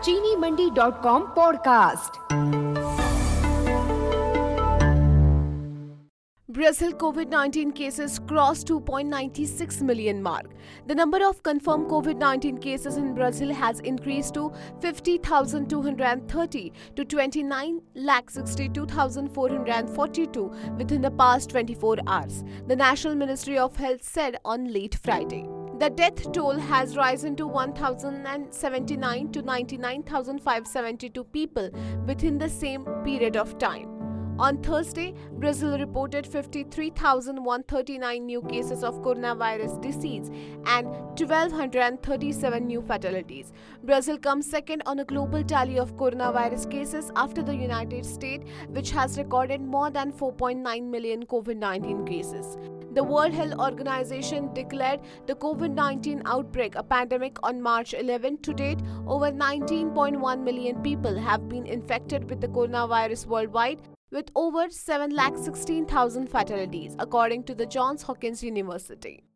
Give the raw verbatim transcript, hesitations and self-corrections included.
चीनी Mandi dot com podcast. Brazil COVID nineteen cases crossed two point nine six million mark. The number of confirmed COVID nineteen cases in Brazil has increased to fifty thousand two hundred thirty to twenty-nine lakh sixty-two thousand four hundred forty-two within the past twenty-four hours, the National Ministry of Health said on late Friday. The death toll has risen to one thousand seventy-nine to ninety-nine thousand five hundred seventy-two people within the same period of time. On Thursday, Brazil reported fifty-three thousand one hundred thirty-nine new cases of coronavirus disease and one thousand two hundred thirty-seven new fatalities. Brazil comes second on a global tally of coronavirus cases after the United States, which has recorded more than four point nine million COVID nineteen cases. The World Health Organization declared the COVID nineteen outbreak a pandemic on March eleventh. To date, over nineteen point one million people have been infected with the coronavirus worldwide, with over seven lakh sixteen thousand fatalities, according to the Johns Hopkins University.